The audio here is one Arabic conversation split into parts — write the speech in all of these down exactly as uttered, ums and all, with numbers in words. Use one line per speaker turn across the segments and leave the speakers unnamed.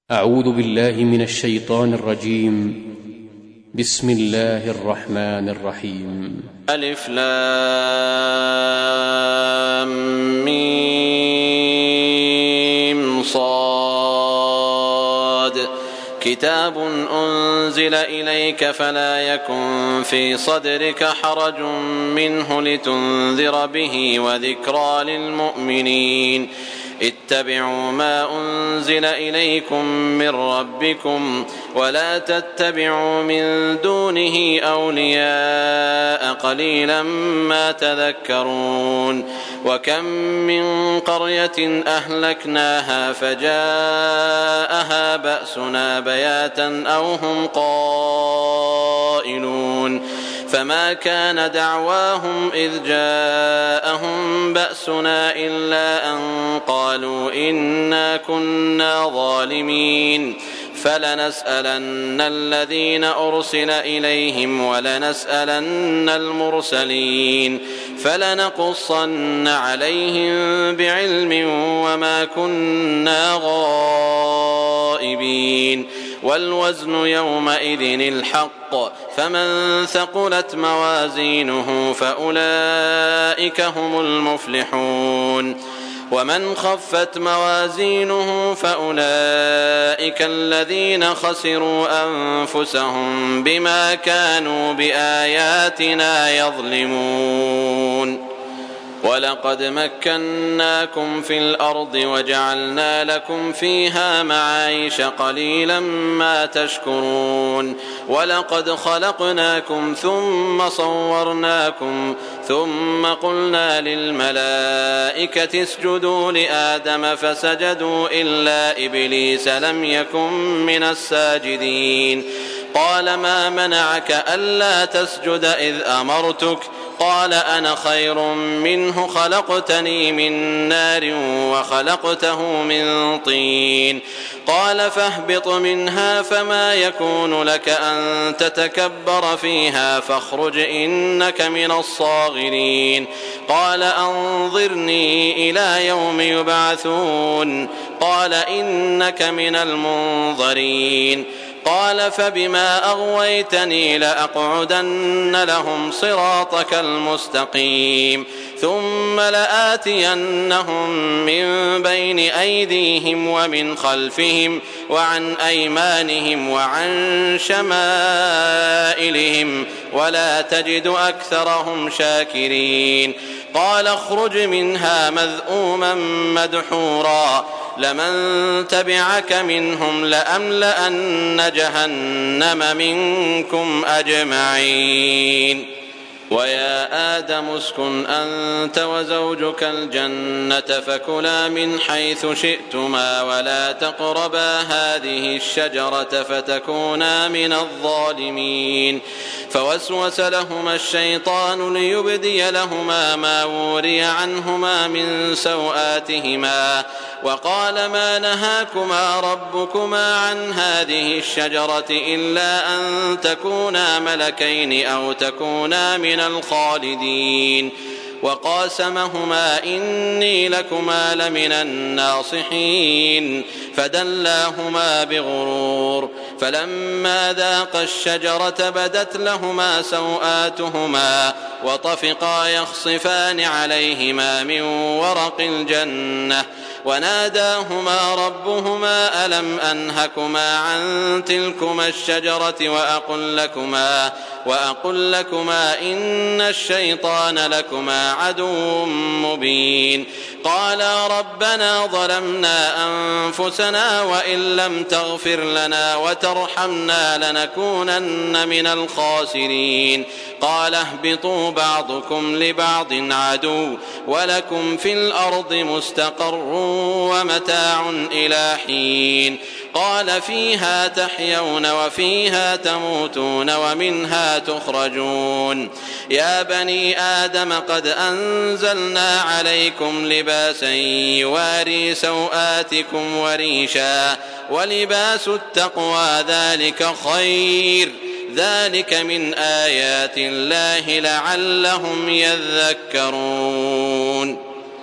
أعوذ بالله من الشيطان الرجيم. بسم الله الرحمن الرحيم.
ألف لام ميم صاد كتاب أنزل إليك فلا يكن في صدرك حرج منه لتنذر به وذكرى للمؤمنين. اتبعوا ما أنزل إليكم من ربكم ولا تتبعوا من دونه أولياء قليلا ما تذكرون. وكم من قرية أهلكناها فجاءها بأسنا بياتا أو هم قائلون فما كان دعواهم إذ جاءهم بأسنا إلا أن قالوا إنا كنا ظالمين. فلنسألن الذين أرسل إليهم ولنسألن المرسلين فلنقصن عليهم بعلم وما كنا غائبين. والوزن يومئذ الحق فمن ثقلت موازينه فأولئك هم المفلحون. ومن خفت موازينه فأولئك الذين خسروا أنفسهم بما كانوا بآياتنا يظلمون. ولقد مكناكم في الأرض وجعلنا لكم فيها معايش قليلا ما تشكرون. ولقد خلقناكم ثم صورناكم ثم قلنا للملائكة اسجدوا لآدم فسجدوا إلا إبليس لم يكن من الساجدين. قال ما منعك ألا تسجد إذ أمرتك؟ قال أنا خير منه خلقتني من نار وخلقته من طين. قال فاهبط منها فما يكون لك أن تتكبر فيها فاخرج إنك من الصاغرين. قال أنظرني إلى يوم يبعثون. قال إنك من المنظرين. قال فبما أغويتني لأقعدن لهم صراطك المستقيم ثم لآتينهم من بين أيديهم ومن خلفهم وعن أيمانهم وعن شمائلهم ولا تجد أكثرهم شاكرين. قال اخرج منها مذءوما مدحورا لمن تبعك منهم لأملأن جهنم منكم أجمعين. ويا آدم اسكن أنت وزوجك الجنة فكلا من حيث شئتما ولا تقربا هذه الشجرة فتكونا من الظالمين. فوسوس لهما الشيطان ليبدي لهما ما وري عنهما من سوآتهما وقال ما نهاكما ربكما عن هذه الشجرة إلا أن تكونا ملكين أو تكونا من الخالدين. وقاسمهما إني لكما لمن الناصحين فدلاهما بغرور. فلما ذاقا الشجرة بدت لهما سوآتهما وطفقا يخصفان عليهما من ورق الجنة وناداهما ربهما ألم أنهكما عن تلكما الشجرة وأقل لكما, وأقل لكما إن الشيطان لكما عدو مبين. قالا ربنا ظلمنا أنفسنا وإن لم تغفر لنا وترحمنا لنكونن من الخاسرين. قال اهبطوا بعضكم لبعض عدو ولكم في الأرض مستقر ومتاع إلى حين. قال فيها تحيون وفيها تموتون ومنها تخرجون. يا بني آدم قد أنزلنا عليكم لباسا يواري سوآتكم وريشا ولباس التقوى ذلك خير ذلك من آيات الله لعلهم يذكرون.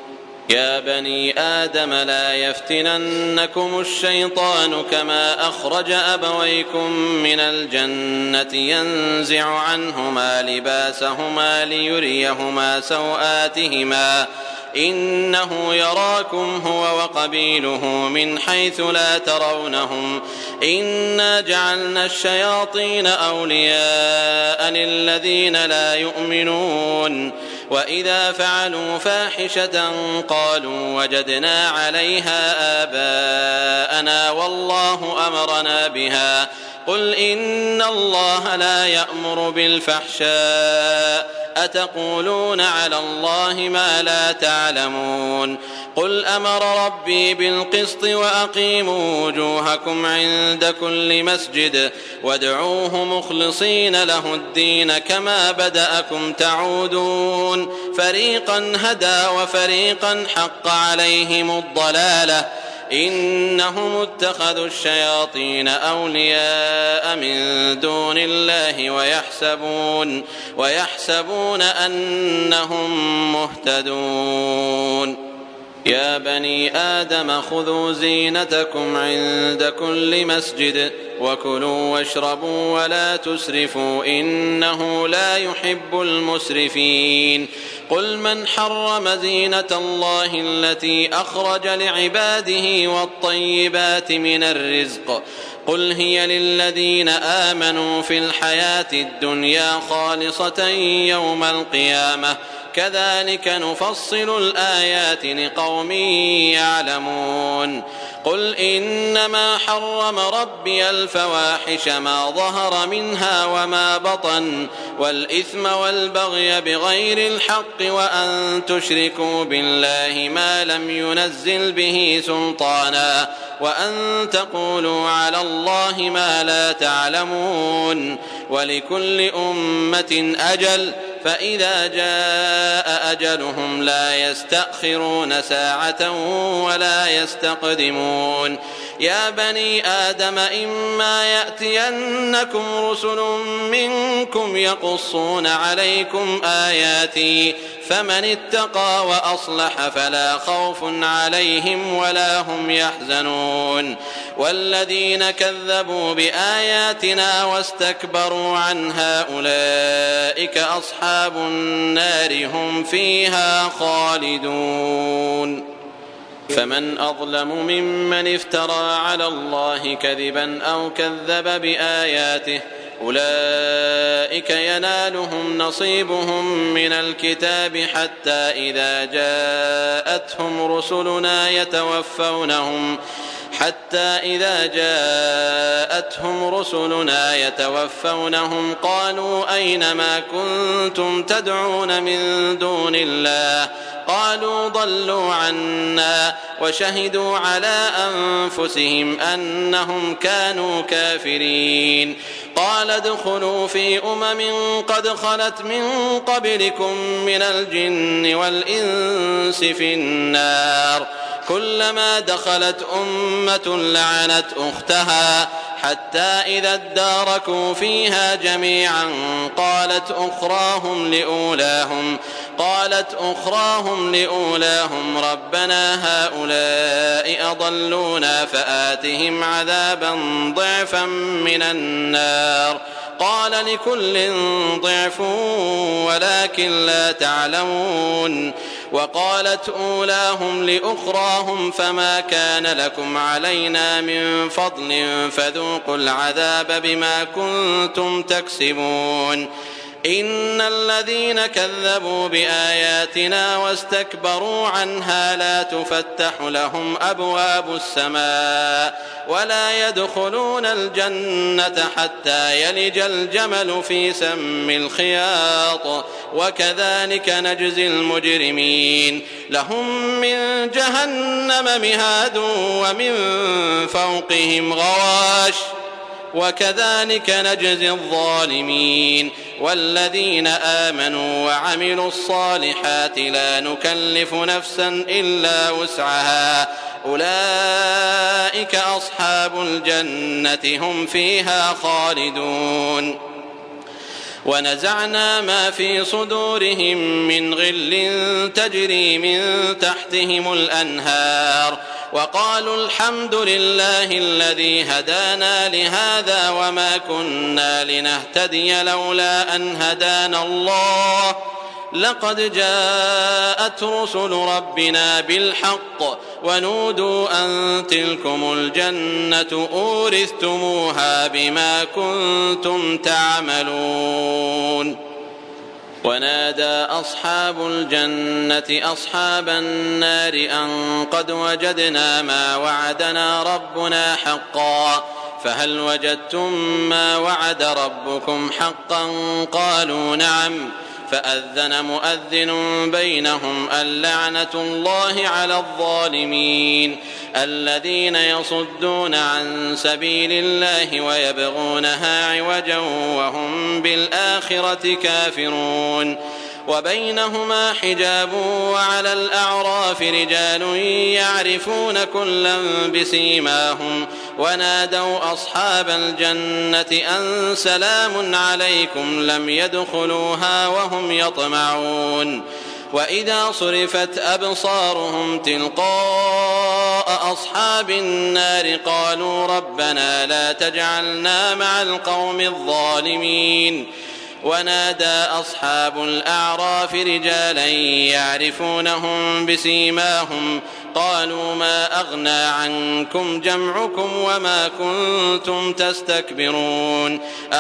يا بني آدم لا يفتننكم الشيطان كما أخرج أبويكم من الجنة ينزع عنهما لباسهما ليريهما سوآتهما إنه يراكم هو وقبيله من حيث لا ترونهم إنا جعلنا الشياطين أولياء للذين لا يؤمنون وإذا فعلوا فاحشة قالوا وجدنا عليها آباءنا والله أمرنا بها قل إن الله لا يأمر بالفحشاء أتقولون على الله ما لا تعلمون قل أمر ربي بالقسط وأقيموا وجوهكم عند كل مسجد وادعوه مخلصين له الدين كما بدأكم تعودون فريقا هدى وفريقا حق عليهم الضلالة إنهم اتخذوا الشياطين أولياء من دون الله ويحسبون, ويحسبون أنهم مهتدون يا بني آدم خذوا زينتكم عند كل مسجد وكلوا واشربوا ولا تسرفوا إنه لا يحب المسرفين قل من حرم زينة الله التي أخرج لعباده والطيبات من الرزق قل هي للذين آمنوا في الحياة الدنيا خالصة يوم القيامة كذلك نفصل الآيات لقوم يعلمون قل إنما حرم ربي الفواحش ما ظهر منها وما بطن والإثم والبغي بغير الحق وأن تشركوا بالله ما لم ينزل به سلطانا وأن تقولوا على الله ما لا تعلمون ولكل أمة أجل فإذا جاء أجلهم لا يستأخرون ساعة ولا يستقدمون يا بني آدم إما يأتينكم رسل منكم يقصون عليكم آياتي فمن اتقى وأصلح فلا خوف عليهم ولا هم يحزنون والذين كذبوا بآياتنا واستكبروا عنها أولئك أصحاب النار هم فيها خالدون فمن أظلم ممن افترى على الله كذبا أو كذب بآياته أولئك ينالهم نصيبهم من الكتاب حتى إذا جاءتهم رسلنا يتوفونهم حتى إذا جاءتهم رسلنا يتوفونهم قالوا أين ما كنتم تدعون من دون الله قالوا ضلوا عنا وشهدوا على أنفسهم أنهم كانوا كافرين قال ادخلوا في أمم قد خلت من قبلكم من الجن والإنس في النار كلما دخلت أمة لعنت أختها حتى إذا اداركوا فيها جميعا قالت أخراهم لأولاهم قالت أخراهم لأولاهم ربنا هؤلاء أضلونا فآتهم عذابا ضعفا من النار قال لكل ضعف ولكن لا تعلمون وقالت أولاهم لأخراهم فما كان لكم علينا من فضل فذوقوا العذاب بما كنتم تكسبون إن الذين كذبوا بآياتنا واستكبروا عنها لا تفتح لهم أبواب السماء ولا يدخلون الجنة حتى يلج الجمل في سم الخياط وكذلك نجزي المجرمين لهم من جهنم مهاد ومن فوقهم غواش وكذلك نجزي الظالمين والذين آمنوا وعملوا الصالحات لا نكلف نفسا إلا وسعها أولئك أصحاب الجنة هم فيها خالدون ونزعنا ما في صدورهم من غل تجري من تحتهم الأنهار وقالوا الحمد لله الذي هدانا لهذا وما كنا لنهتدي لولا أن هدانا الله لقد جاءت رسل ربنا بالحق ونودوا أن تلكم الجنة أورثتموها بما كنتم تعملون. ونادى أصحاب الجنة أصحاب النار أن قد وجدنا ما وعدنا ربنا حقا فهل وجدتم ما وعد ربكم حقا قالوا نعم فأذن مؤذن بينهم اللعنة الله على الظالمين الذين يصدون عن سبيل الله ويبغونها عوجا وهم بالآخرة كافرون. وبينهما حجاب وعلى الأعراف رجال يعرفون كلا بسيماهم ونادوا أصحاب الجنة أن سلام عليكم لم يدخلوها وهم يطمعون. وإذا صرفت أبصارهم تلقاء أصحاب النار قالوا ربنا لا تجعلنا مع القوم الظالمين. ونادى أصحاب الأعراف رجالا يعرفونهم بسيماهم قالوا ما أغنى عنكم جمعكم وما كنتم تستكبرون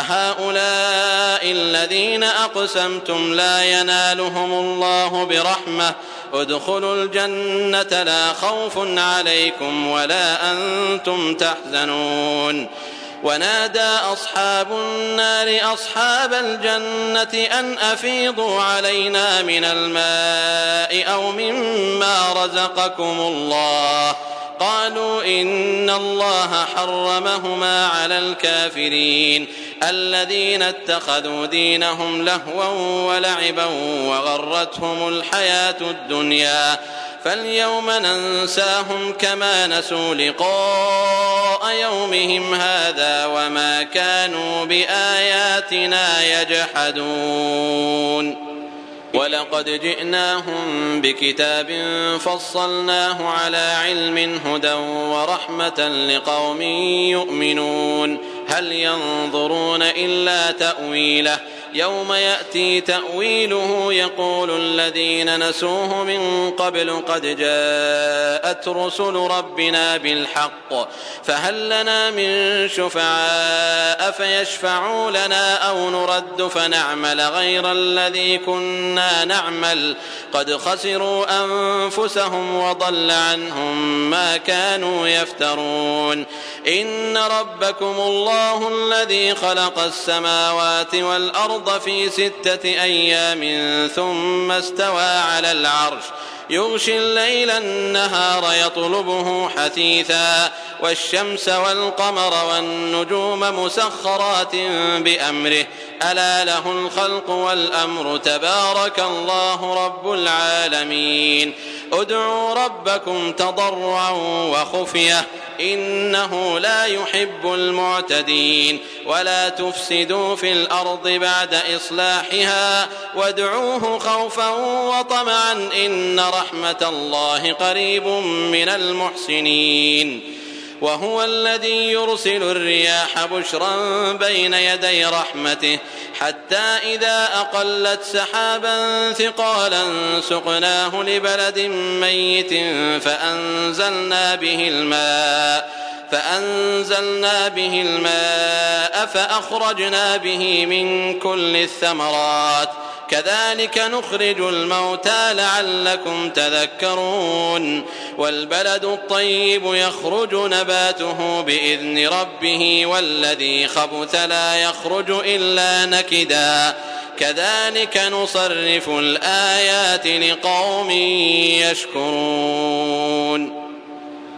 أهؤلاء الذين أقسمتم لا ينالهم الله برحمة ادخلوا الجنة لا خوف عليكم ولا أنتم تحزنون. ونادى أصحاب النار أصحاب الجنة أن أفيضوا علينا من الماء أو مما رزقكم الله قالوا إن الله حرمهما على الكافرين الذين اتخذوا دينهم لهوا ولعبا وغرتهم الحياة الدنيا فاليوم ننساهم كما نسوا لقاء يومهم هذا وما كانوا بآياتنا يجحدون. ولقد جئناهم بكتاب فصلناه على علم هدى ورحمة لقوم يؤمنون هل ينظرون إلا تأويله يوم يأتي تأويله يقول الذين نسوه من قبل قد جاءت رسل ربنا بالحق فهل لنا من شفعاء فيشفعوا لنا أو نرد فنعمل غير الذي كنا نعمل قد خسروا أنفسهم وضل عنهم ما كانوا يفترون. إن ربكم الله الذي خلق السماوات والأرض في ستة أيام ثم استوى على العرش يغشي الليل النهار يطلبه حثيثا والشمس والقمر والنجوم مسخرات بأمره ألا له الخلق والأمر تبارك الله رب العالمين. ادعوا ربكم تضرعا وخفية إنه لا يحب المعتدين ولا تفسدوا في الأرض بعد إصلاحها وادعوه خوفا وطمعا إن رحمة الله قريب من المحسنين. وهو الذي يرسل الرياح بشرا بين يدي رحمته حتى إذا أقلت سحابا ثقالا سقناه لبلد ميت فأنزلنا به الماء فأنزلنا به الماء فأخرجنا به من كل الثمرات كذلك نخرج الموتى لعلكم تذكرون. والبلد الطيب يخرج نباته بإذن ربه والذي خبث لا يخرج إلا نكدا كذلك نصرف الآيات لقوم يشكرون.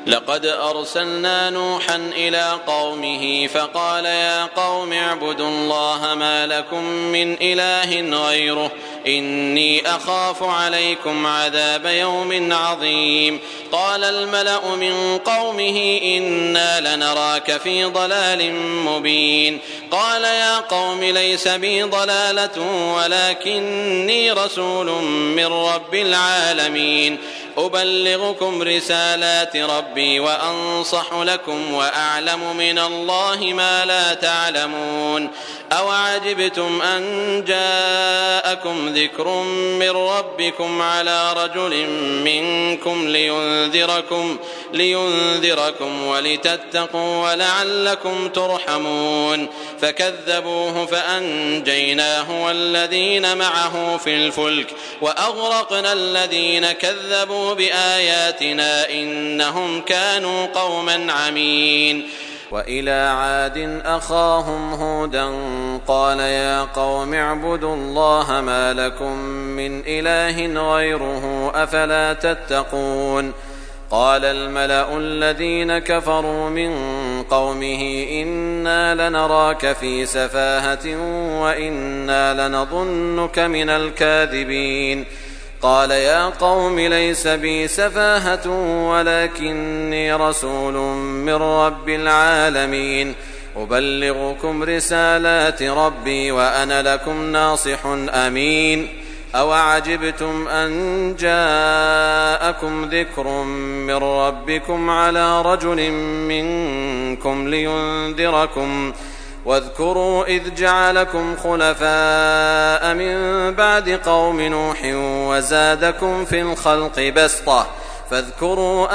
لقد أرسلنا نوحا إلى قومه فقال يا قوم اعبدوا الله ما لكم من إله غيره إني أخاف عليكم عذاب يوم عظيم قال الملأ من قومه إنا لنراك في ضلال مبين قال يا قوم ليس بي ضلالة ولكني رسول من رب العالمين أبلغكم رسالات ربي وأنصح لكم وأعلم من الله ما لا تعلمون أوعجبتم أن جاءكم ذكر من ربكم على رجل منكم لينذركم, لينذركم ولتتقوا ولعلكم ترحمون فكذبوه فأنجيناه والذين معه في الفلك وأغرقنا الذين كذبوا بآياتنا إنهم كانوا قوما عمين وإلى عاد أخاهم هودا قال يا قوم اعبدوا الله ما لكم من إله غيره أفلا تتقون قال الملأ الذين كفروا من قومه إنا لنراك في سفاهة وإنا لنظنك من الكاذبين قال يا قوم ليس بي سفاهة ولكني رسول من رب العالمين أبلغكم رسالات ربي وأنا لكم ناصح أمين أوعجبتم أن جاءكم ذكر من ربكم على رجل منكم لينذركم واذكروا إذ جعلكم خلفاء من بعد قوم نوح وزادكم في الخلق بسطة فاذكروا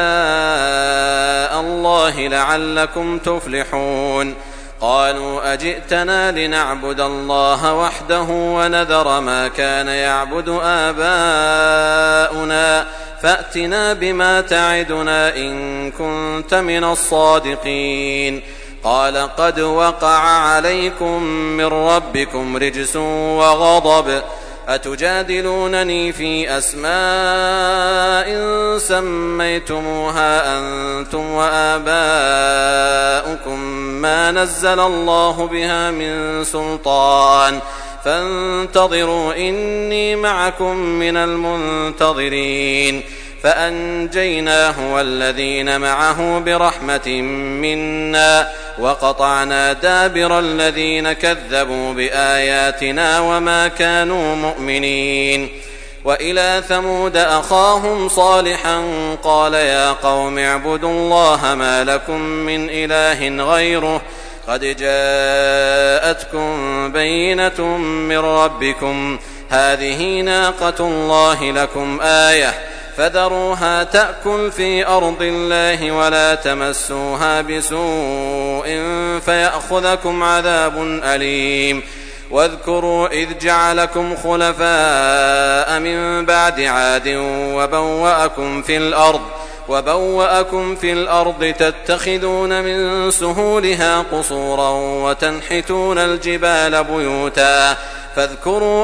آلاء الله لعلكم تفلحون قالوا أجئتنا لنعبد الله وحده ونذر ما كان يعبد آباؤنا فأتنا بما تعدنا إن كنت من الصادقين قال قد وقع عليكم من ربكم رجس وغضب أتجادلونني في أسماء سميتموها أنتم وآباؤكم ما نزل الله بها من سلطان فانتظروا إني معكم من المنتظرين فأنجيناه والذين معه برحمة منا وقطعنا دابر الذين كذبوا بآياتنا وما كانوا مؤمنين وإلى ثمود أخاهم صالحا قال يا قوم اعبدوا الله ما لكم من إله غيره قد جاءتكم بينة من ربكم هذه ناقة الله لكم آية فذروها تأكل في أرض الله ولا تمسوها بسوء فيأخذكم عذاب أليم واذكروا إذ جعلكم خلفاء من بعد عاد وبوأكم في الأرض وبوأكم في الأرض تتخذون من سهولها قصورا وتنحتون الجبال بيوتا فاذكروا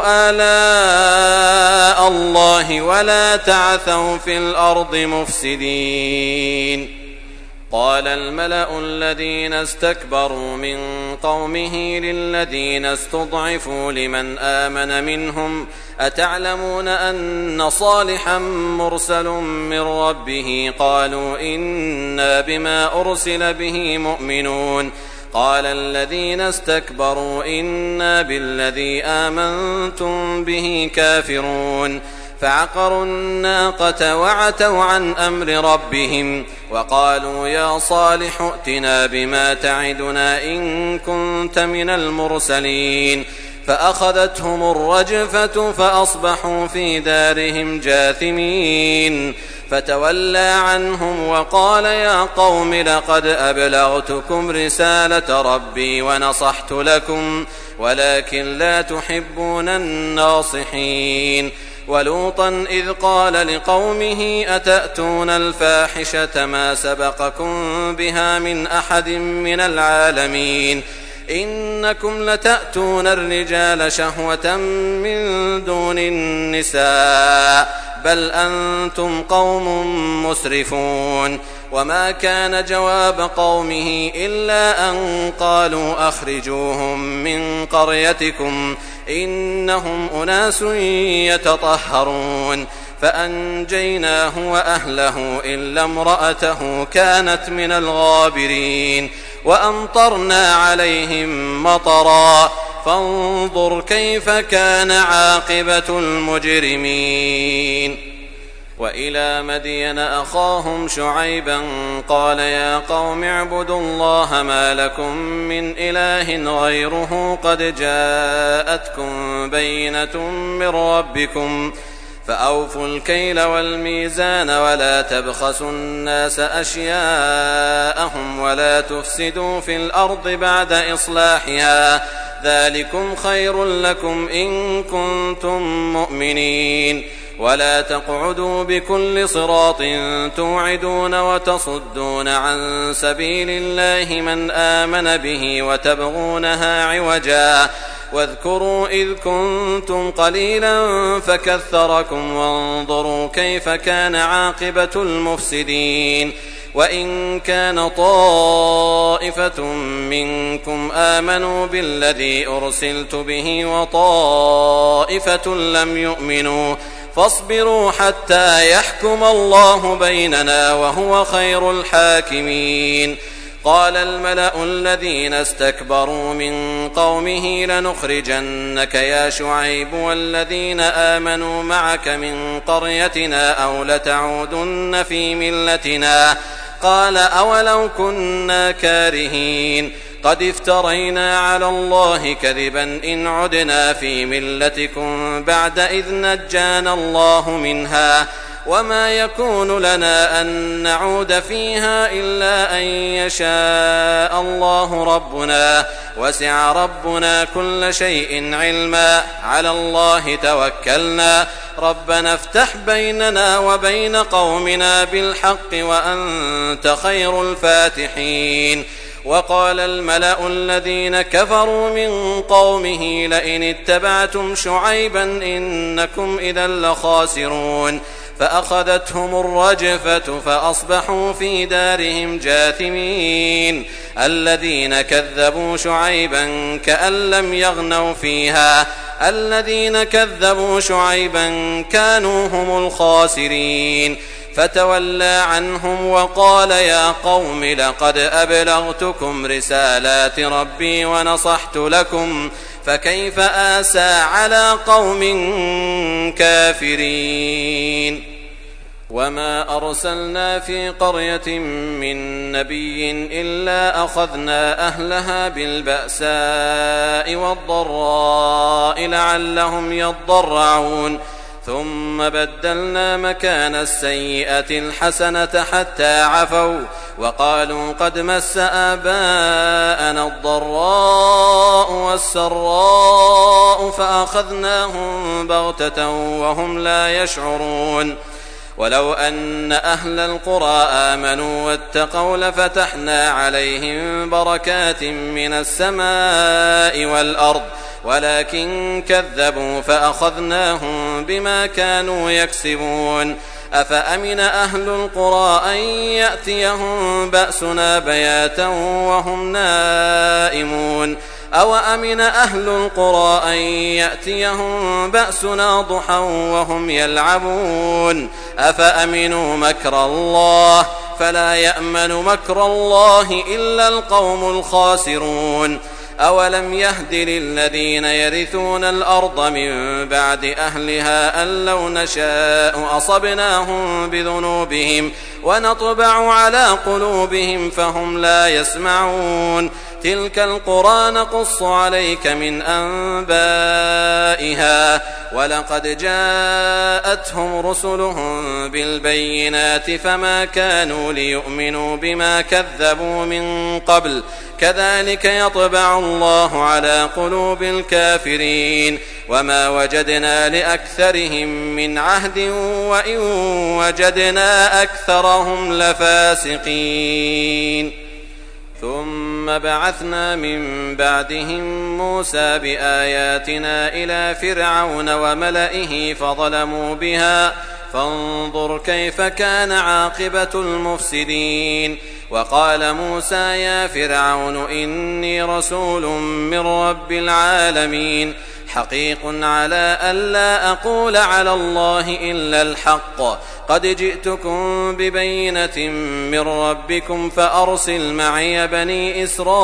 آلاء الله ولا تعثوا في الأرض مفسدين قال الملأ الذين استكبروا من قومه للذين استضعفوا لمن آمن منهم أتعلمون أن صالحا مرسل من ربه قالوا إنا بما أرسل به مؤمنون قال الذين استكبروا إنا بالذي آمنتم به كافرون فعقروا الناقة وعتوا عن أمر ربهم وقالوا يا صالح ائتنا بما تعدنا إن كنت من المرسلين فأخذتهم الرجفة فأصبحوا في دارهم جاثمين فتولى عنهم وقال يا قوم لقد أبلغتكم رسالة ربي ونصحت لكم ولكن لا تحبون الناصحين ولوطا إذ قال لقومه أتأتون الفاحشة ما سبقكم بها من أحد من العالمين إنكم لتأتون الرجال شهوة من دون النساء بل أنتم قوم مسرفون وما كان جواب قومه إلا أن قالوا أخرجوهم من قريتكم إنهم أناس يتطهرون فأنجيناه وأهله إلا امرأته كانت من الغابرين وأمطرنا عليهم مطرا فانظر كيف كان عاقبة المجرمين. وإلى مدين أخاهم شعيبا قال يا قوم اعبدوا الله ما لكم من إله غيره قد جاءتكم بينة من ربكم فأوفوا الكيل والميزان ولا تبخسوا الناس أشياءهم ولا تفسدوا في الأرض بعد إصلاحها ذلكم خير لكم إن كنتم مؤمنين. ولا تقعدوا بكل صراط توعدون وتصدون عن سبيل الله من آمن به وتبغونها عوجا واذكروا إذ كنتم قليلا فكثركم وانظروا كيف كان عاقبة المفسدين. وإن كان طائفة منكم آمنوا بالذي أرسلت به وطائفة لم يؤمنوا فاصبروا حتى يحكم الله بيننا وهو خير الحاكمين. قال الملأ الذين استكبروا من قومه لنخرجنك يا شعيب والذين آمنوا معك من قريتنا أو لتعودن في ملتنا قال أولو كنا كارهين قد افترينا على الله كذبا إن عدنا في ملتكم بعد إذ نجانا الله منها وما يكون لنا أن نعود فيها إلا أن يشاء الله ربنا وسع ربنا كل شيء علما على الله توكلنا ربنا افتح بيننا وبين قومنا بالحق وأنت خير الفاتحين. وقال الملأ الذين كفروا من قومه لئن اتبعتم شعيبا إنكم إذا لخاسرون فأخذتهم الرجفة فأصبحوا في دارهم جاثمين. الذين كذبوا شعيبا كأن لم يغنوا فيها الذين كذبوا شعيبا كانوا هم الخاسرين. فتولى عنهم وقال يا قوم لقد أبلغتكم رسالات ربي ونصحت لكم فكيف آسى على قوم كافرين. وما أرسلنا في قرية من نبي إلا أخذنا أهلها بالبأساء والضراء لعلهم يضرعون ثم بدلنا مكان السيئة الحسنة حتى عفوا وقالوا قد مس آباءنا الضراء والسراء فأخذناهم بغتة وهم لا يشعرون. ولو أن أهل القرى آمنوا واتقوا لفتحنا عليهم بركات من السماء والأرض ولكن كذبوا فأخذناهم بما كانوا يكسبون. أفأمن أهل القرى أن يأتيهم بأسنا بياتا وهم نائمون أو أمن أهل القرى أن يأتيهم بأسنا ضحى وهم يلعبون أفأمنوا مكر الله فلا يأمن مكر الله إلا القوم الخاسرون. أولم يهد للذين يرثون الأرض من بعد أهلها أن لو نشاء أصبناهم بذنوبهم ونطبع على قلوبهم فهم لا يسمعون. تلك القرى نقص عليك من أنبائها ولقد جاءتهم رسلهم بالبينات فما كانوا ليؤمنوا بما كذبوا من قبل كذلك يطبع الله على قلوب الكافرين. وما وجدنا لأكثرهم من عهد وإن وجدنا أكثرهم لفاسقين. ثم بعثنا من بعدهم موسى بآياتنا إلى فرعون وملئه فظلموا بها فانظر كيف كان عاقبة المفسدين. وقال موسى يا فرعون إني رسول من رب العالمين حقيق على ألا أقول على الله إلا الحق قد جئتكم ببينة من ربكم فأرسل معي بني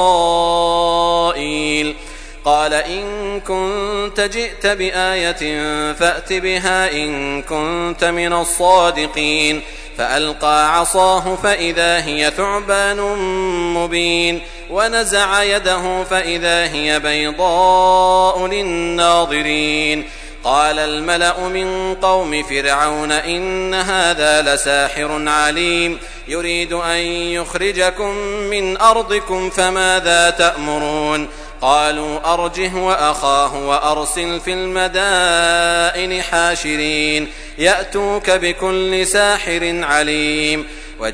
إسرائيل. قال إن كنت جئت بآية فأت بها إن كنت من الصادقين. فألقى عصاه فإذا هي ثعبان مبين ونزع يده فإذا هي بيضاء للناظرين. قال الملأ من قوم فرعون إن هذا لساحر عليم يريد أن يخرجكم من أرضكم فماذا تأمرون. قالوا أرجه وأخاه وأرسل في المدائن حاشرين يأتوك بكل ساحر عليم.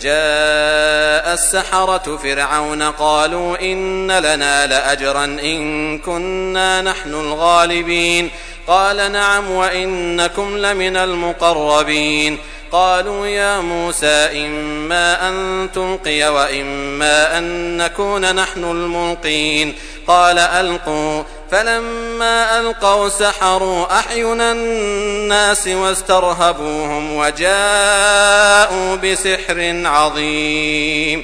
وجاء السحرة فرعون قالوا إن لنا لأجرا إن كنا نحن الغالبين. قال نعم وإنكم لمن المقربين. قالوا يا موسى إما أن تلقي وإما أن نكون نحن الملقين. قال ألقوا. فلما ألقوا سحروا أعين الناس واسترهبوهم وجاءوا بسحر عظيم.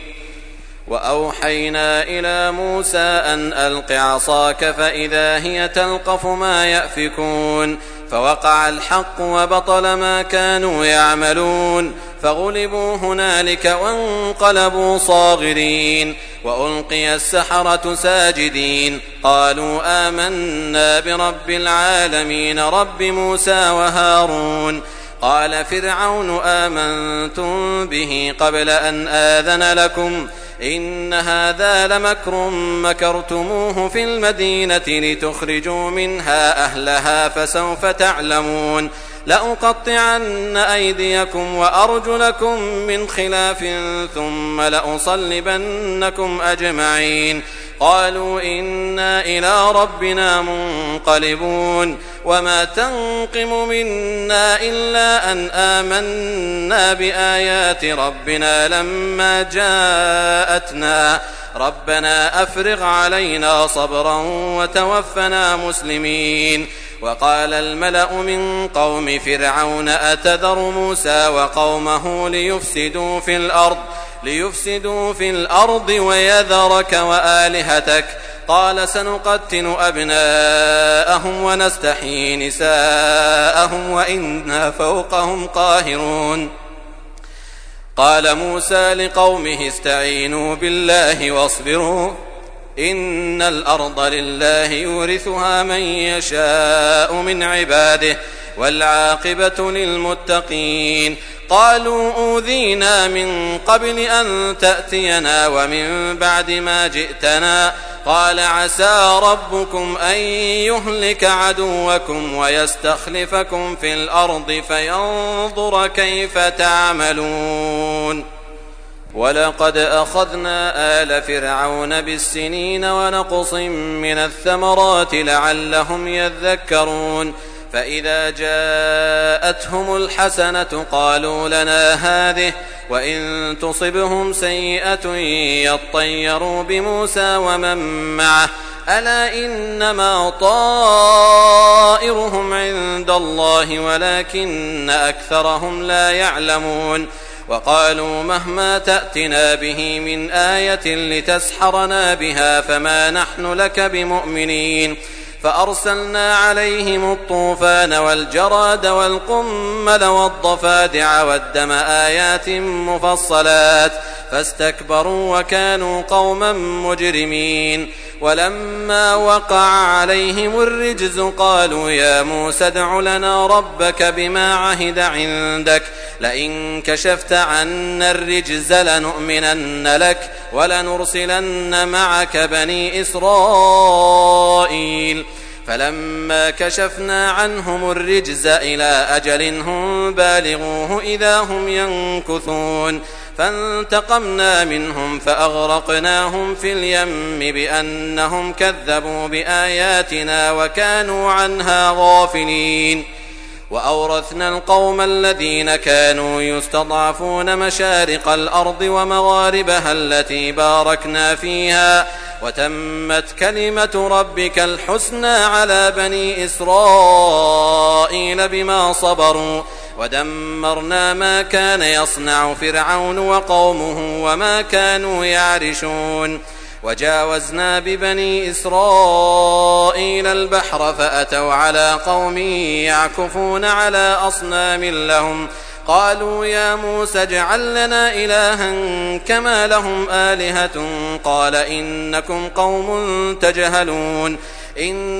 وأوحينا إلى موسى أن ألق عصاك فإذا هي تلقف ما يأفكون. فوقع الحق وبطل ما كانوا يعملون فغلبوا هنالك وانقلبوا صاغرين. وألقي السحرة ساجدين قالوا آمنا برب العالمين رب موسى وهارون. قال فرعون آمنتم به قبل أن آذن لكم إن هذا لمكر مكرتموه في المدينة لتخرجوا منها أهلها فسوف تعلمون. لأقطعن أيديكم وأرجلكم من خلاف ثم لأصلبنكم أجمعين. قالوا إنا إلى ربنا منقلبون. وما تنقم منا إلا أن آمنا بآيات ربنا لما جاءتنا ربنا أفرغ علينا صبرا وتوفنا مسلمين. وقال الملأ من قوم فرعون أتذر موسى وقومه ليفسدوا في الأرض ليفسدوا في الأرض ويذرك وآلهتك. قال سنقتل أبناءهم ونستحيي نساءهم وإنا فوقهم قاهرون. قال موسى لقومه استعينوا بالله واصبروا إن الأرض لله يورثها من يشاء من عباده والعاقبة للمتقين. قالوا أوذينا من قبل أن تأتينا ومن بعد ما جئتنا. قال عسى ربكم أن يهلك عدوكم ويستخلفكم في الأرض فينظر كيف تعملون. ولقد أخذنا آل فرعون بالسنين ونقص من الثمرات لعلهم يذكرون. فإذا جاءتهم الحسنة قالوا لنا هذه وإن تصبهم سيئة يطيروا بموسى ومن معه ألا إنما طائرهم عند الله ولكن أكثرهم لا يعلمون. وقالوا مهما تأتنا به من آية لتسحرنا بها فما نحن لك بمؤمنين. فأرسلنا عليهم الطوفان والجراد والقمل والضفادع والدم آيات مفصلات فاستكبروا وكانوا قوما مجرمين. ولما وقع عليهم الرجز قالوا يا موسى ادع لنا ربك بما عهد عندك لئن كشفت عنا الرجز لنؤمنن لك ولنرسلن معك بني إسرائيل. فلما كشفنا عنهم الرجز إلى أجل هم بالغوه إذا هم ينكثون. فانتقمنا منهم فأغرقناهم في اليم بأنهم كذبوا بآياتنا وكانوا عنها غافلين. وأورثنا القوم الذين كانوا يستضعفون مشارق الأرض ومغاربها التي باركنا فيها وتمت كلمة ربك الحسنى على بني إسرائيل بما صبروا ودمرنا ما كان يصنع فرعون وقومه وما كانوا يعرشون وجاوزنا ببني إسرائيل البحر فأتوا على قوم يعكفون على أصنام لهم قالوا يا موسى اجعل لنا إلها كما لهم آلهة قال إنكم قوم تجهلون إن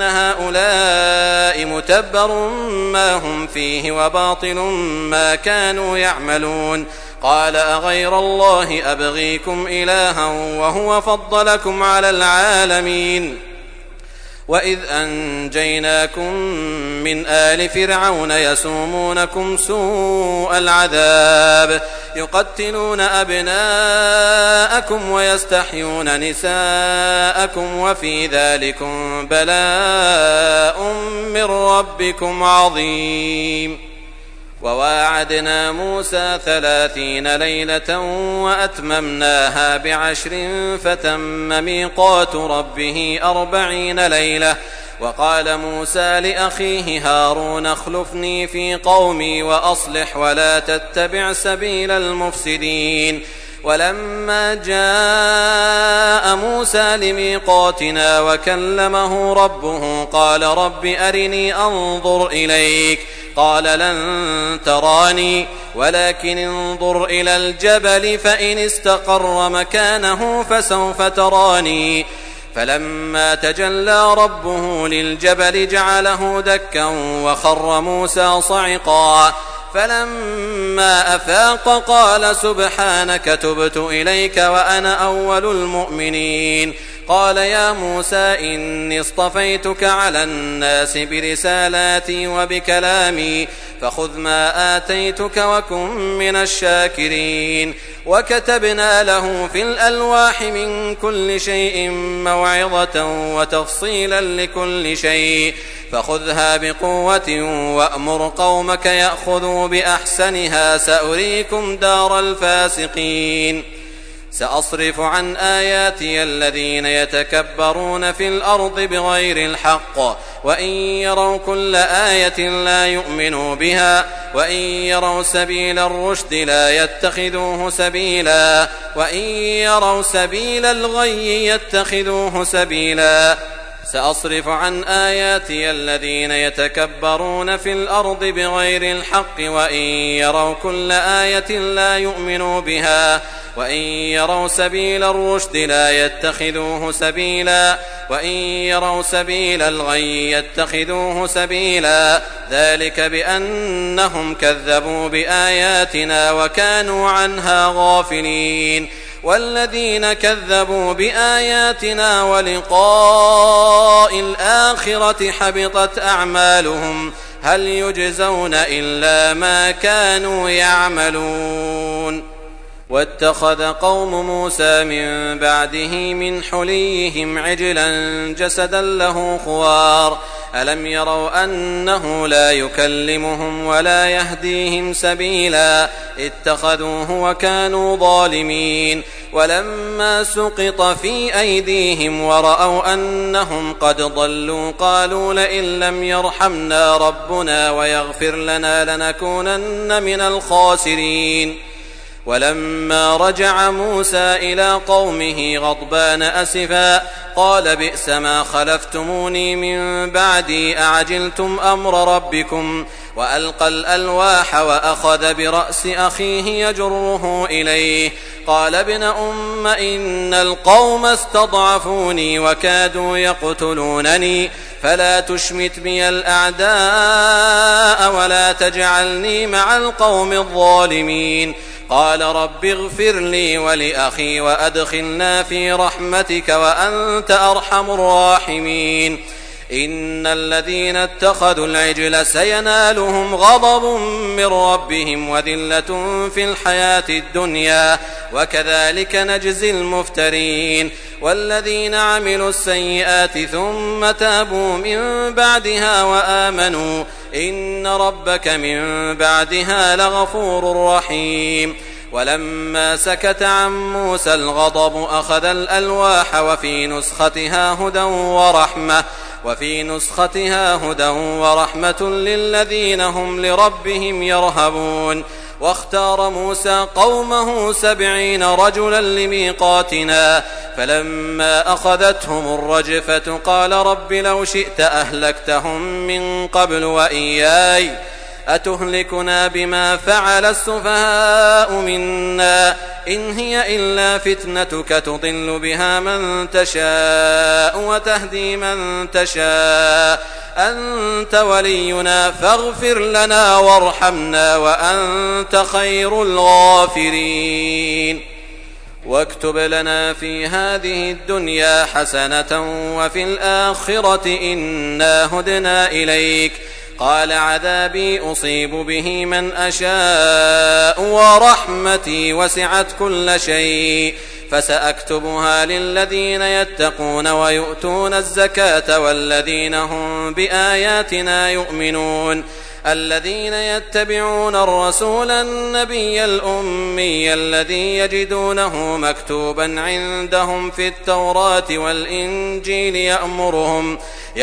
هؤلاء متبر ما هم فيه وباطل ما كانوا يعملون قال أغير الله أبغيكم إلها وهو فضلكم على العالمين وإذ أنجيناكم من آل فرعون يسومونكم سوء العذاب يقتلون أبناءكم ويستحيون نساءكم وفي ذلكم بلاء من ربكم عظيم وواعدنا موسى ثلاثين ليلة وأتممناها بعشر فتم ميقات ربه أربعين ليلة وقال موسى لأخيه هارون اخلفني في قومي وأصلح ولا تتبع سبيل المفسدين ولما جاء موسى لميقاتنا وكلمه ربه قال رب أرني أنظر إليك قال لن تراني ولكن انظر إلى الجبل فإن استقر مكانه فسوف تراني فلما تجلى ربه للجبل جعله دكا وخر موسى صعقا فلما أفاق قال سبحانك تبت إليك وأنا أول المؤمنين قال يا موسى إني اصطفيتك على الناس برسالاتي وبكلامي فخذ ما آتيتك وكن من الشاكرين وكتبنا له في الألواح من كل شيء موعظة وتفصيلا لكل شيء فخذها بقوة وأمر قومك يأخذوا بأحسنها سأريكم دار الفاسقين سأصرف عن آياتي الذين يتكبرون في الأرض بغير الحق وإن يروا كل آية لا يؤمنوا بها وإن يروا سبيل الرشد لا يتخذوه سبيلا وإن يروا سبيل الغي يتخذوه سبيلا سأصرف عن آياتي الذين يتكبرون في الأرض بغير الحق وإن يروا كل آية لا يؤمنوا بها وإن يروا سبيل الرشد لا يتخذوه سبيلا وإن يروا سبيل الغي يتخذوه سبيلا ذلك بأنهم كذبوا بآياتنا وكانوا عنها غافلين والذين كذبوا بآياتنا ولقاء الآخرة حبطت أعمالهم هل يجزون إلا ما كانوا يعملون واتخذ قوم موسى من بعده من حليهم عجلا جسدا له خوار ألم يروا أنه لا يكلمهم ولا يهديهم سبيلا اتخذوه وكانوا ظالمين ولما سقط في أيديهم ورأوا أنهم قد ضلوا قالوا لئن لم يرحمنا ربنا ويغفر لنا لنكونن من الخاسرين ولما رجع موسى إلى قومه غضبان أسفا قال بئس ما خلفتموني من بعدي أعجلتم أمر ربكم وألقى الألواح وأخذ برأس أخيه يجره إليه قال ابن أم إن القوم استضعفوني وكادوا يقتلونني فلا تشمت بي الأعداء ولا تجعلني مع القوم الظالمين قال رب اغفر لي ولأخي وأدخلنا في رحمتك وأنت أرحم الراحمين إن الذين اتخذوا العجل سينالهم غضب من ربهم وذلة في الحياة الدنيا وكذلك نجزي المفترين والذين عملوا السيئات ثم تابوا من بعدها وآمنوا إن ربك من بعدها لغفور رحيم. ولما سكت عن موسى الغضب أخذ الألواح وفي نسختها هدى ورحمة وفي نسختها هدى ورحمة للذين هم لربهم يرهبون. واختار موسى قومه سبعين رجلا لميقاتنا فلما أخذتهم الرجفة قال رب لو شئت أهلكتهم من قبل وإياي أتهلكنا بما فعل السفهاء منا إن هي إلا فتنتك تضل بها من تشاء وتهدي من تشاء أنت ولينا فاغفر لنا وارحمنا وأنت خير الغافرين. واكتب لنا في هذه الدنيا حسنة وفي الآخرة إنا هدنا إليك قال عذابي أصيب به من أشاء ورحمتي وسعت كل شيء فسأكتبها للذين يتقون ويؤتون الزكاة والذين هم بآياتنا يؤمنون الذين يتبعون الرسول النبي الأمي الذي يجدونه مكتوبا عندهم في التوراة والإنجيل يأمرهم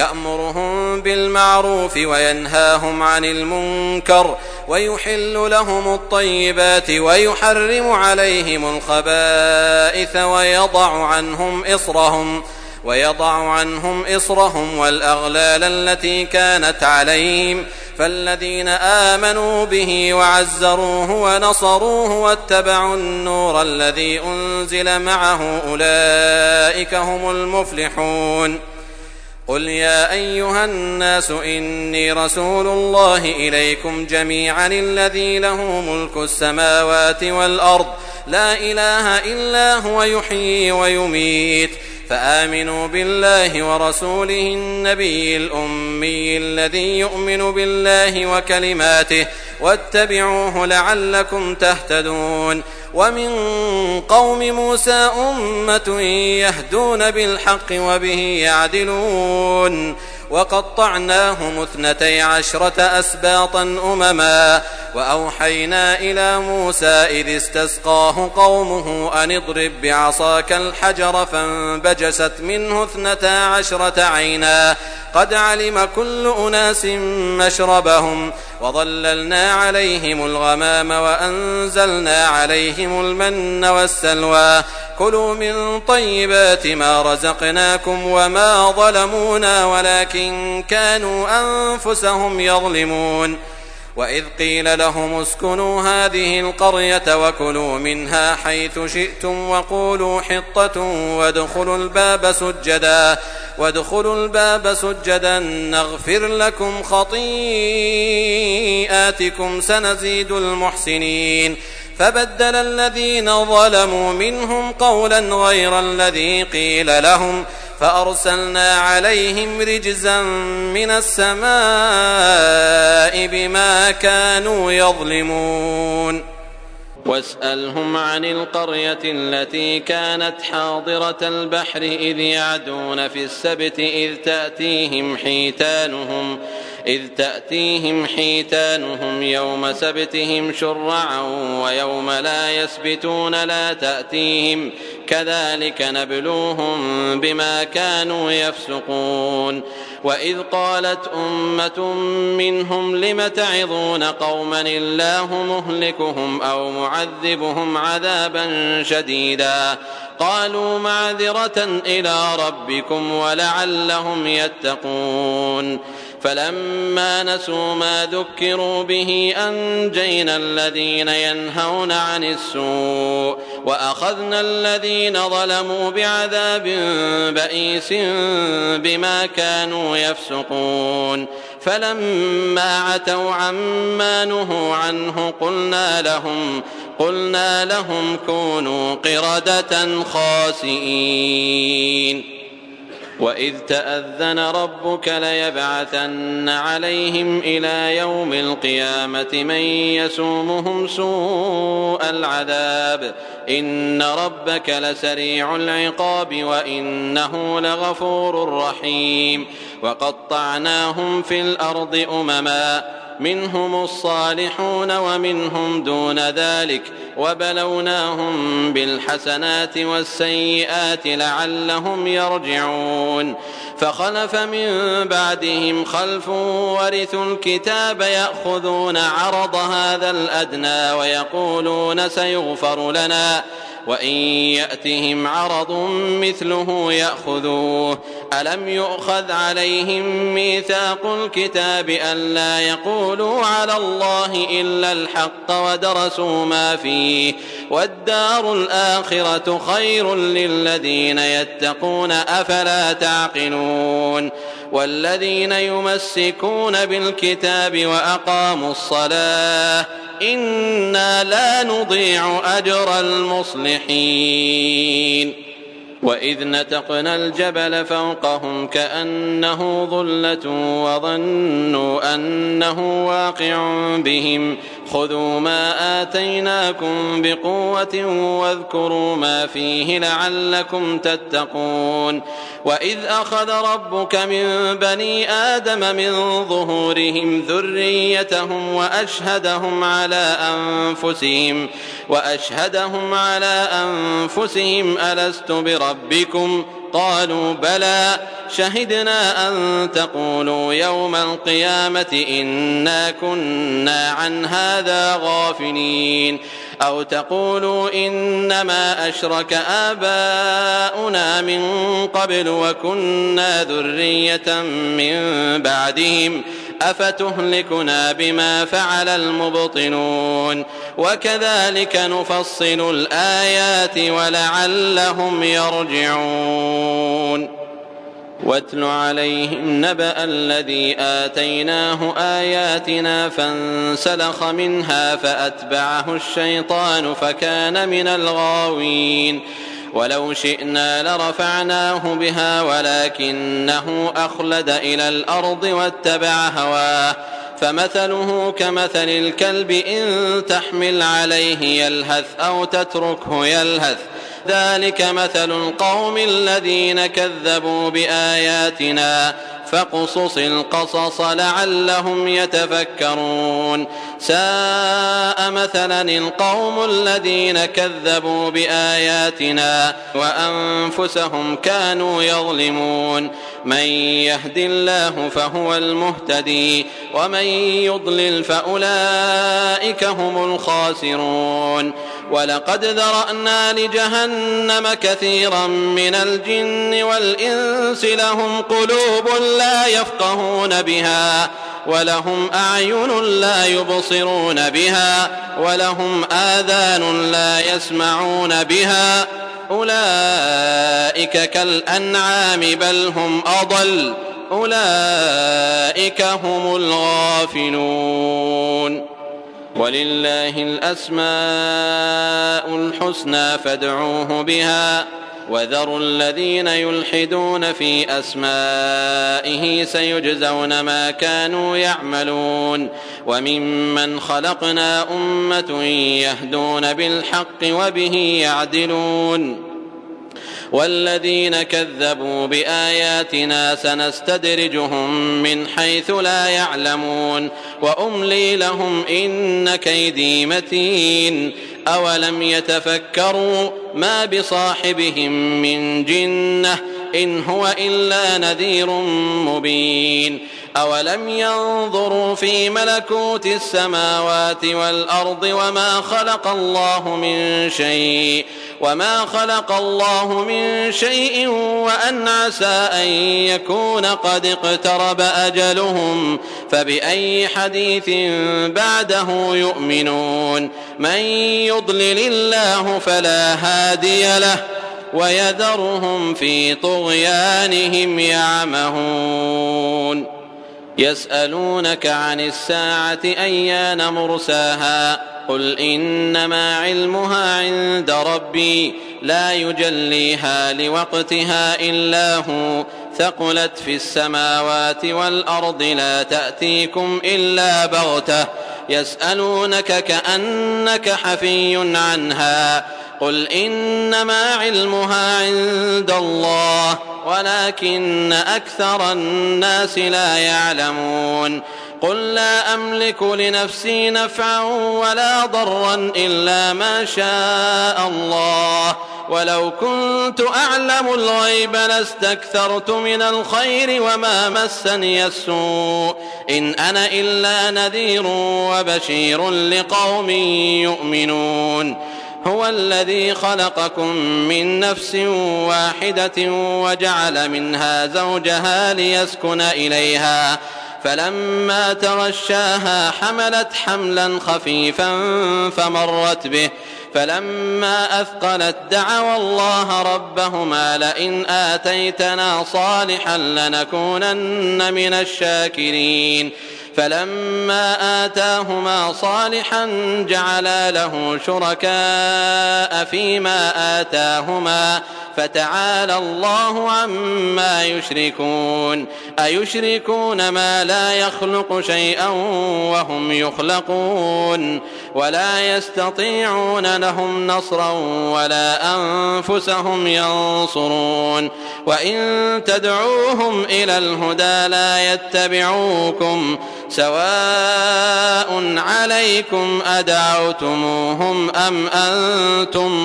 يأمرهم بالمعروف وينهاهم عن المنكر ويحل لهم الطيبات ويحرم عليهم الخبائث ويضع عنهم إصرهم ويضع عنهم إصرهم والأغلال التي كانت عليهم فالذين آمنوا به وعزروه ونصروه واتبعوا النور الذي أنزل معه أولئك هم المفلحون. قل يا أيها الناس إني رسول الله إليكم جميعا الذي له ملك السماوات والأرض لا إله إلا هو يحيي ويميت فآمنوا بالله ورسوله النبي الأمي الذي يؤمن بالله وكلماته واتبعوه لعلكم تهتدون. ومن قوم موسى أمة يهدون بالحق وبه يعدلون وقطعناهم اثنتي عشرة أسباطا أمما وأوحينا إلى موسى إذ استسقاه قومه أن اضرب بعصاك الحجر فانبجست منه اثنتا عشرة عينا قد علم كل أناس مشربهم وظللنا عليهم الغمام وأنزلنا عليهم المن والسلوى كلوا من طيبات ما رزقناكم وما ظلمونا ولكن كانوا أنفسهم يظلمون. وإذ قيل لهم اسكنوا هذه القرية وكلوا منها حيث شئتم وقولوا حطة وادخلوا الباب سجدا وادخلوا الباب سجدا نغفر لكم خطيئاتكم سنزيد المحسنين. فبدل الذين ظلموا منهم قولا غير الذي قيل لهم فأرسلنا عليهم رجزا من السماء بما كانوا يظلمون. واسألهم عن القرية التي كانت حاضرة البحر إذ يعدون في السبت إذ تأتيهم حيتانهم إذ تأتيهم حيتانهم يوم سبتهم شرعا ويوم لا يسبتون لا تأتيهم كذلك نبلوهم بما كانوا يفسقون. وإذ قالت أمة منهم لم تعظون قوما الله مهلكهم أو معذبهم عذابا شديدا قالوا معذرة إلى ربكم ولعلهم يتقون. فلما نسوا ما ذكروا به أنجينا الذين ينهون عن السوء وأخذنا الذين ظلموا بعذاب بئيس بما كانوا يفسقون. فلما عتوا عما نهوا عنه قلنا لهم قلنا لهم كونوا قردة خاسئين. وإذ تأذن ربك ليبعثن عليهم إلى يوم القيامة من يسومهم سوء العذاب إن ربك لسريع العقاب وإنه لغفور رحيم. وقطعناهم في الأرض أمما منهم الصالحون ومنهم دون ذلك وبلوناهم بالحسنات والسيئات لعلهم يرجعون فخلف من بعدهم خلف ورثوا الكتاب يأخذون عرض هذا الأدنى ويقولون سيغفر لنا وإن يأتهم عرض مثله يأخذوه ألم يؤخذ عليهم ميثاق الكتاب ألا يقولوا على الله إلا الحق ودرسوا ما فيه والدار الآخرة خير للذين يتقون أفلا تعقلون والذين يمسكون بالكتاب وأقاموا الصلاة إنا لا نضيع أجر المصلحين وإذ نتقنا الجبل فوقهم كأنه ظلة وظنوا أنه واقع بهم خذوا ما آتيناكم بقوة واذكروا ما فيه لعلكم تتقون وإذ أخذ ربك من بني آدم من ظهورهم ذريتهم وأشهدهم على أنفسهم وأشهدهم على أنفسهم ألست بربكم قالوا بلى شهدنا أن تقولوا يوم القيامة إنا كنا عن هذا غافلين أو تقولوا إنما أشرك آباؤنا من قبل وكنا ذرية من بعدهم أفتهلكنا بما فعل المبطلون وكذلك نفصل الآيات ولعلهم يرجعون واتل عليهم نبأ الذي آتيناه آياتنا فانسلخ منها فأتبعه الشيطان فكان من الغاوين ولو شئنا لرفعناه بها ولكنه أخلد إلى الأرض واتبع هواه فمثله كمثل الكلب إن تحمل عليه يلهث أو تتركه يلهث ذلك مثل القوم الذين كذبوا بآياتنا فاقصص القصص لعلهم يتفكرون ساء مثلا القوم الذين كذبوا بآياتنا وأنفسهم كانوا يظلمون من يهد الله فهو المهتدي ومن يضلل فأولئك هم الخاسرون ولقد ذرأنا لجهنم كثيرا من الجن والإنس لهم قلوب لا يفقهون بها ولهم أعين لا يبصرون بها ولهم آذان لا يسمعون بها أولئك كالأنعام بل هم أضل أولئك هم الغافلون ولله الأسماء الحسنى فادعوه بها وذروا الذين يلحدون في أسمائه سيجزون ما كانوا يعملون وممن خلقنا أمة يهدون بالحق وبه يعدلون والذين كذبوا بآياتنا سنستدرجهم من حيث لا يعلمون وأملي لهم إن كيدي متين أولم يتفكروا ما بصاحبهم من جنة إن هو إلا نذير مبين أولم ينظروا في ملكوت السماوات والأرض وما خلق الله من شيء وما خلق الله من شيء وأن عسى أن يكون قد اقترب أجلهم فبأي حديث بعده يؤمنون من يضلل الله فلا هادي له ويذرهم في طغيانهم يعمهون يسألونك عن الساعة أيان مرساها قل إنما علمها عند ربي لا يجليها لوقتها إلا هو ثقلت في السماوات والأرض لا تأتيكم إلا بغتة يسألونك كأنك حفي عنها قل إنما علمها عند الله ولكن أكثر الناس لا يعلمون قل لا أملك لنفسي نفعا ولا ضرا إلا ما شاء الله ولو كنت أعلم الغيب لاستكثرت من الخير وما مسني السوء إن أنا إلا نذير وبشير لقوم يؤمنون هو الذي خلقكم من نفس واحدة وجعل منها زوجها ليسكن إليها فلما تغشاها حملت حملا خفيفا فمرت به فلما أثقلت دعوا الله ربهما لئن آتيتنا صالحا لنكونن من الشاكرين فلما آتاهما صالحا جعلا له شركاء فيما آتاهما فتعالى الله عما يشركون أيشركون ما لا يخلق شيئا وهم يخلقون ولا يستطيعون لهم نصرا ولا أنفسهم ينصرون وإن تدعوهم إلى الهدى لا يتبعوكم سواء عليكم أدعوتموهم أم أنتم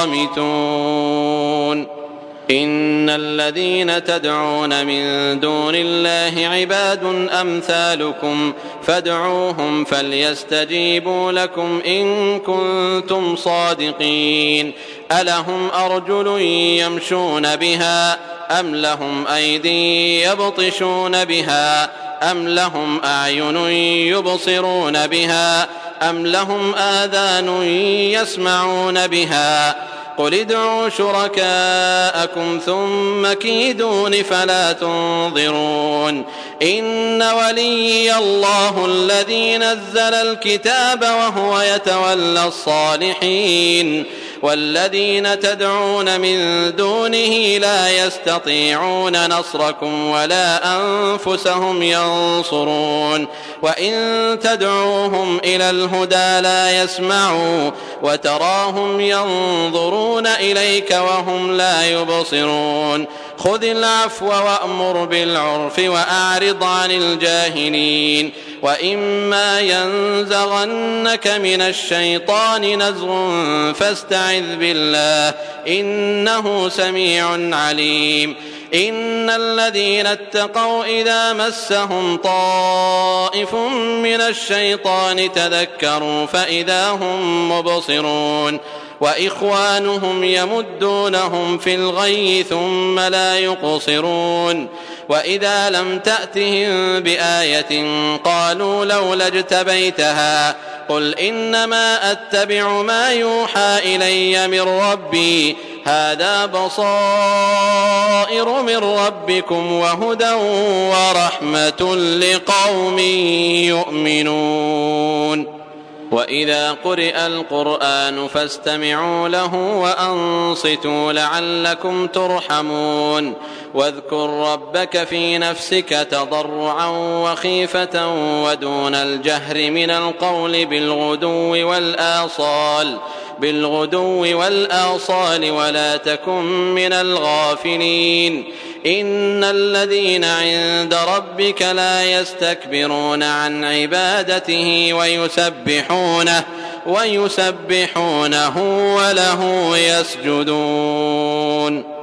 صامتون إن الذين تدعون من دون الله عباد أمثالكم فادعوهم فليستجيبوا لكم إن كنتم صادقين ألهم أرجل يمشون بها أم لهم أيدي يبطشون بها أم لهم أعين يبصرون بها أم لهم آذان يسمعون بها قل ادعوا شركاءكم ثم كيدون فلا تنظرون إن وليي الله الذي نزل الكتاب وهو يتولى الصالحين والذين تدعون من دونه لا يستطيعون نصركم ولا أنفسهم ينصرون وإن تدعوهم إلى الهدى لا يسمعوا وتراهم ينظرون إليك وهم لا يبصرون خذ العفو وأمر بالعرف وأعرض عن الجاهلين وإما ينزغنك من الشيطان نزغ فاستعذ بالله إنه سميع عليم إن الذين اتقوا إذا مسهم طائف من الشيطان تذكروا فإذا هم مبصرون وإخوانهم يمدونهم في الغي ثم لا يقصرون وإذا لم تأتهم بآية قالوا لولا اجتبيتها قل إنما أتبع ما يوحى إلي من ربي هذا بصائر من ربكم وهدى ورحمة لقوم يؤمنون وإذا قرئ القرآن فاستمعوا له وأنصتوا لعلكم ترحمون واذكر ربك في نفسك تضرعا وخيفة ودون الجهر من القول بالغدو والآصال بالغدو والآصال ولا تكن من الغافلين إن الذين عند ربك لا يستكبرون عن عبادته ويسبحونه ويسبحونه وله يسجدون